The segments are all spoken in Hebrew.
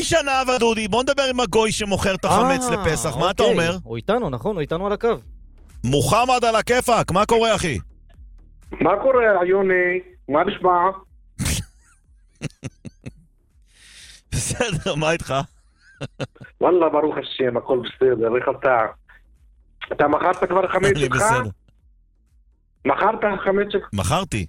חצי שנה אבל דודי, בוא נדבר עם הגוי שמוכר את החמץ לפסח, מה אתה אומר? הוא איתנו, נכון? הוא איתנו על הקו. מוחמד על הכיפק, מה קורה אחי? מה קורה, יוני? מה נשמע? בסדר, מה איתך? וואלה, ברוך השם, הכל בסדר, איך אתה? אתה מכרת כבר חמץ אני שלך? בסדר. מכרת חמץ שלך? מכרתי.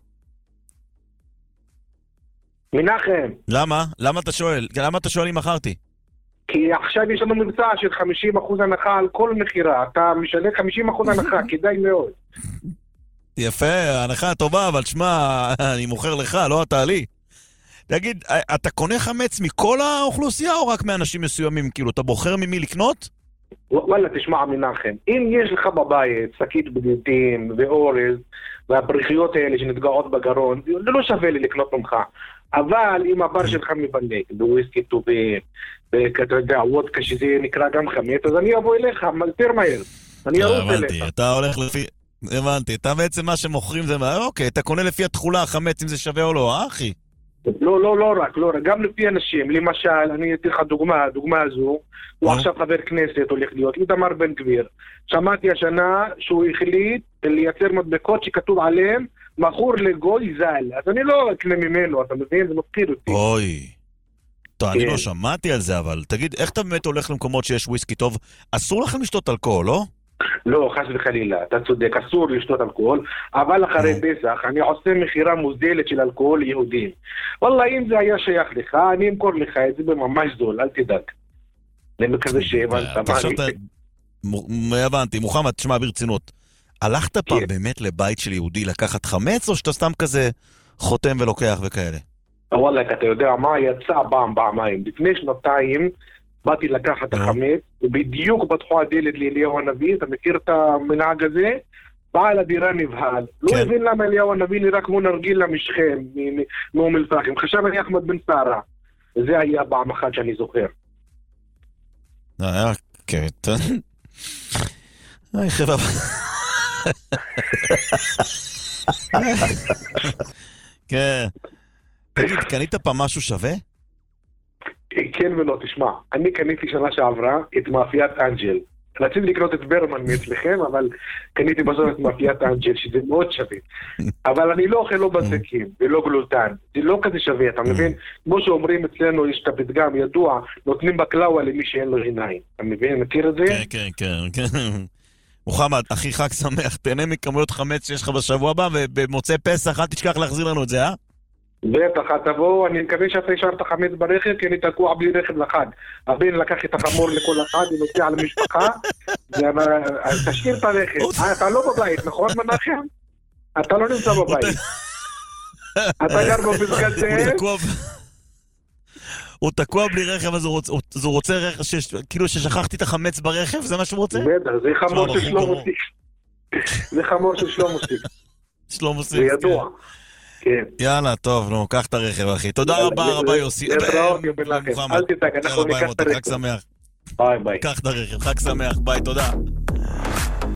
מנחם, למה? למה אתה שואל? למה אתה שואל אם מכרתי? כי עכשיו יש לנו מבצע של 50% הנחה על כל מחירה. אתה משנה 50% הנחה, כדאי מאוד. יפה, הנחה טובה, אבל שמע, אני מוכר לך, לא אתה לי. תגיד, אתה קונה חמץ מכל האוכלוסייה או רק מאנשים מסוימים? כאילו, אתה בוחר ממי לקנות? וואלה, תשמע מנחם, אם יש לך בבית שקית בדיטים ואורז והפריחיות האלה שנתגעות בגרון, זה לא שווה לי לקנות ממך. אבל אם הבר שלך מבנק בוויסקי טובים, ואתה יודע, וודקה שזה נקרא גם חמץ, אז אני אבוא אליך יותר מהר. אני ארוץ הבנתי, אליך. אתה הולך לפי... הבנתי, אתה בעצם מה שמוכרים זה מה... אוקיי, אתה קונה לפי התכולה החמץ אם זה שווה או לא, אחי? לא רק, גם לפי אנשים. למשל, אני אתן לך דוגמה הזו, הוא עכשיו חבר כנסת הולך להיות, איתמר בן גביר. שמעתי השנה שהוא החליט לייצר מדבקות שכתוב עליהם, מכור לגוי ז"ל. אז אני לא אקנה ממנו, אתה מבין? זה מפחיד אותי. אוי. טוב, אני לא שמעתי על זה, אבל תגיד, איך אתה באמת הולך למקומות שיש וויסקי טוב? אסור לכם לשתות אלכוהול, לא? לא, חס וחלילה, אתה צודק, אסור לשתות אלכוהול, אבל אחרי פסח אני עושה מחירה מוזלת של אלכוהול יהודים. וואלה, אם זה היה שייך לך, אני אמכור לך את זה בממש זול, אל תדאג. אני מקווה שהבנת. הבנתי, מוחמד, תשמע ברצינות. הלכת פעם באמת לבית של יהודי לקחת חמץ, או שאתה סתם כזה חותם ולוקח וכאלה? וואלה, אתה יודע מה, יצא פעמיים. לפני שנתיים באתי לקחת את החמץ, ובדיוק פתחו הדלת לאליהו הנביא, אתה מכיר את המנהג הזה? בעל הדירה נבהל. לא הבין למה אליהו הנביא נראה כמו נרגילה משכם, מאום אל-פחם. חשב אני אחמד בן סערה. זה היה פעם אחת שאני זוכר. היה קטן. היי חבר'ה. כן. תגיד, קנית פעם משהו שווה? כן ולא, תשמע, אני קניתי שנה שעברה את מאפיית אנג'ל. רציתי לקנות את ברמן מאצלכם, אבל קניתי בסוף את מאפיית אנג'ל, שזה מאוד שווה. אבל אני לא אוכל לא בצקים ולא גלוטן. זה לא כזה שווה, אתה מבין? כמו שאומרים אצלנו, יש את הפתגם ידוע, נותנים בקלאווה למי שאין לו עיניים. אתה מבין? מכיר את זה? כן. מוחמד, אחי חג שמח, תהנה מכמויות חמץ שיש לך בשבוע הבא, ובמוצאי פסח אל תשכח להחזיר לנו את זה, אה? בטח, תבוא, אני מקווה שאתה השארת חמץ ברכב, כי אני תקוע בלי רכב לחג. הבן לקח את החמור לכל אחד, הוא נוסע למשפחה, תשאיר את הרכב. אתה לא בבית, נכון מנחם? אתה לא נמצא בבית. אתה גר בפסגת זאב? הוא תקוע בלי רכב, אז הוא רוצה רכב, כאילו ששכחתי את החמץ ברכב, זה מה שהוא רוצה? בטח, זה חמור של שלמה מוסיק. זה חמור של שלמה מוסיק. זה ידוע. יאללה, טוב, נו, קח את הרכב, אחי. תודה רבה, יוסי. אל תדאג, אנחנו ניקח את הרכב. חג שמח. ביי ביי. קח את הרכב, חג שמח, ביי, תודה.